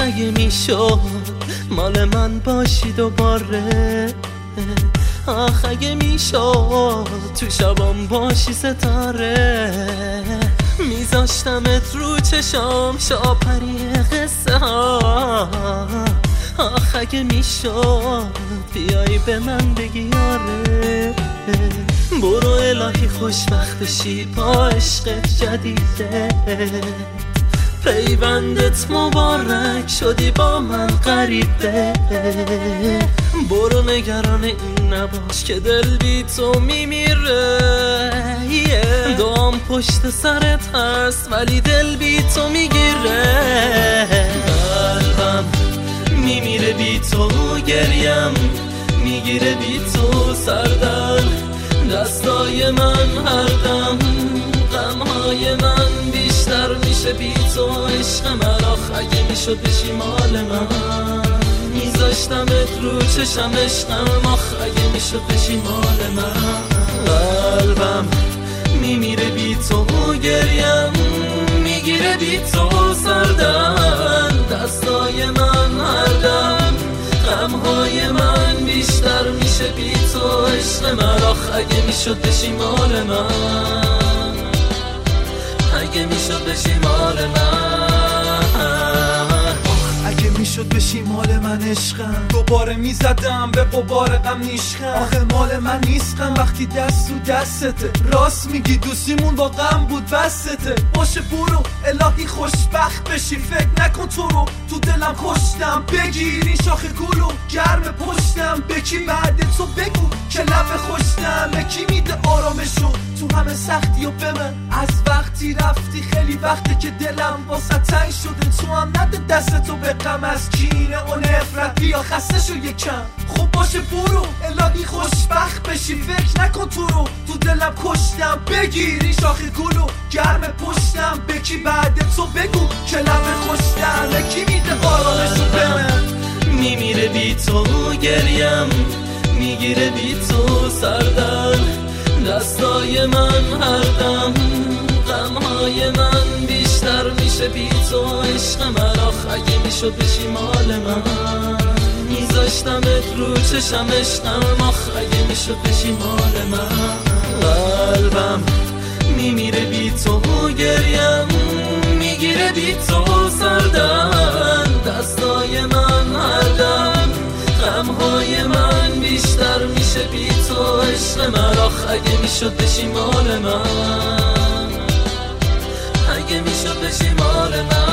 اگه میشد مال من باشی دوباره، آخ اگه میشد تو شبام باشی ستاره، میذاشتمت رو چشام شاپری قصه ها، آخ اگه میشد بیایی به من بگی آره. برو الهی خوشبخت بشی با عشقت جدیده، پیوندت مبارک شدی با من غریبه، برو نگران این نباش که دل بی تو میمیره، دام پشت سرت هست ولی دل بی تو میگیره، قلبم میمیره بی تو، گریم میگیره بی تو سردم، دستای من هر دم غمهای من بیشتر میشه بی تو، عشق من آخ اگه میشد بشی مال من، میذاشتمت رو چشم عشقم، آخ اگه میشد بشی مال من، قلبم میمیره بی تو، گریم میگیره بی تو سردم، دستای من هر دم غمهای من بیشتر میشه بی تو، عشق من آخ اگه میشد بشی مال من، اگه میشد بشی مال من، اگه میشد بشی مال من عشقم، دوباره میزدم به قبار غم نیشخم، آخه مال من نیستم وقتی دست تو دستته، راست میگی دوستیمون با غم بود بسته، باشه برو الهی خوشبخت بشی، فکر نکن تو رو تو دلم کشتم، بگیر این شاخ گلو گرم پشتم، به کی بعد تو بگو که لب خوشتم، به کی میده آرامشو تو همه سختی و به من، از وقتی رفتی خیلی وقته که دلم واسه تنگ شده، تو هم نده دست تو به غم از کینه و نفرت، بیا خسته شو یکم، خب باشه برو الهی خوشبخت بشی، فکر نکن تو رو تو دلم کشتم، بگیر این شاخ گلو گرم پشتم، به کی بعد تو بگو که لب خوشتم، به کی میده آرامشو به من، میمیره بی تو، گریم میگیره بی تو سردم، دستای من هر دم غمهای من بیشتر میشه بی تو، عشق من آخ اگه میشد بشی مال من، میذاشتمت رو چشم عشقم، آخ اگه میشد بشی مال من، قلبم میمیره بی تو، گریم میگیره بی تو سردم، دستای من هر دم غمهای من بیشتر میشه بی تو، عشق من آخ اگه میشد بشی مال من، اگه میشد بشی مال من.